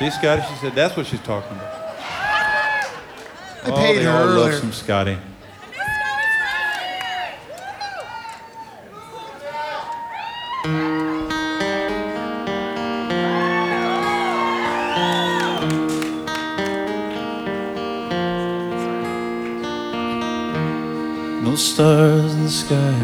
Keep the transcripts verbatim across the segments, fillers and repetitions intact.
See, Scotty, she said that's what she's talking about. I oh, paid they her all earlier. love some Scotty. No stars in the sky.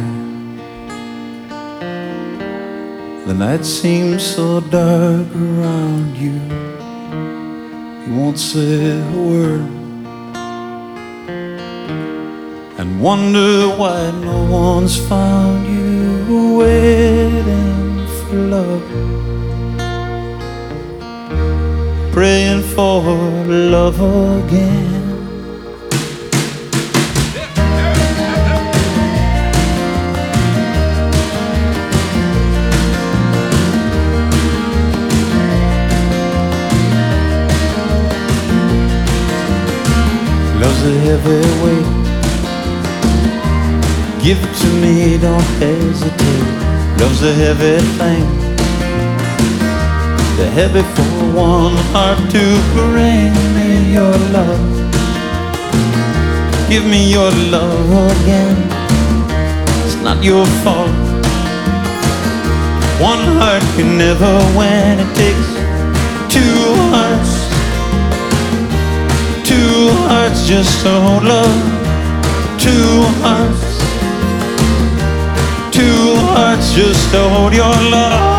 The night seems so dark around you. You won't say a word and wonder why no one's found you waiting for love, praying for love again. Love's a heavy weight. Give it to me, don't hesitate. Love's a heavy thing. Too heavy for one heart to bring me your love. Give me your love again. It's not your fault. One heart can never win. It takes two hearts. Two hearts just to hold love. Two hearts. Two hearts just to hold your love.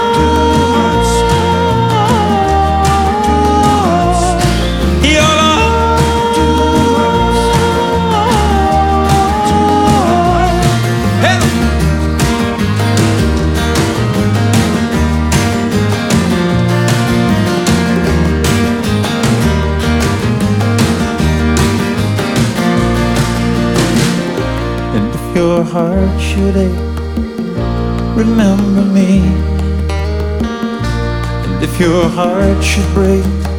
Your heart should ache, remember me. And if your heart should break,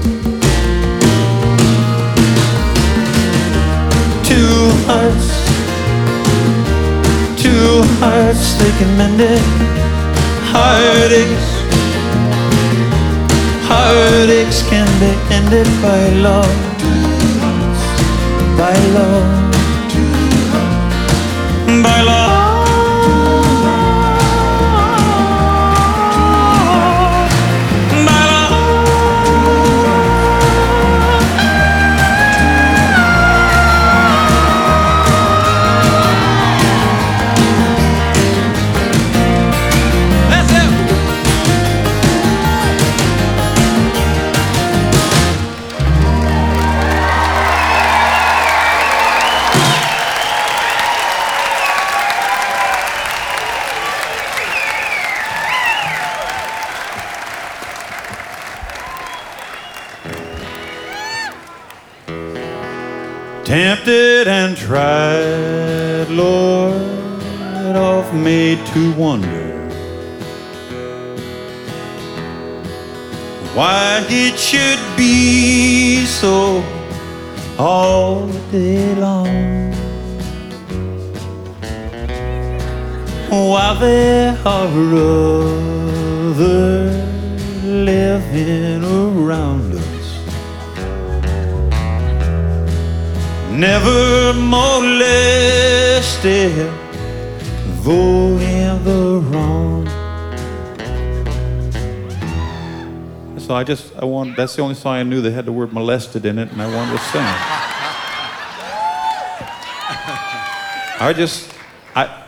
two hearts, two hearts, they can mend it. Heartaches, heartaches can be ended by love, by love. By love. Tempted and tried, Lord, oft made to wonder why it should be so all day long, while there are others living around us, never molested, though in the wrong. So I just, I want, that's the only song I knew that had the word molested in it, and I wanted to sing it. I just, I,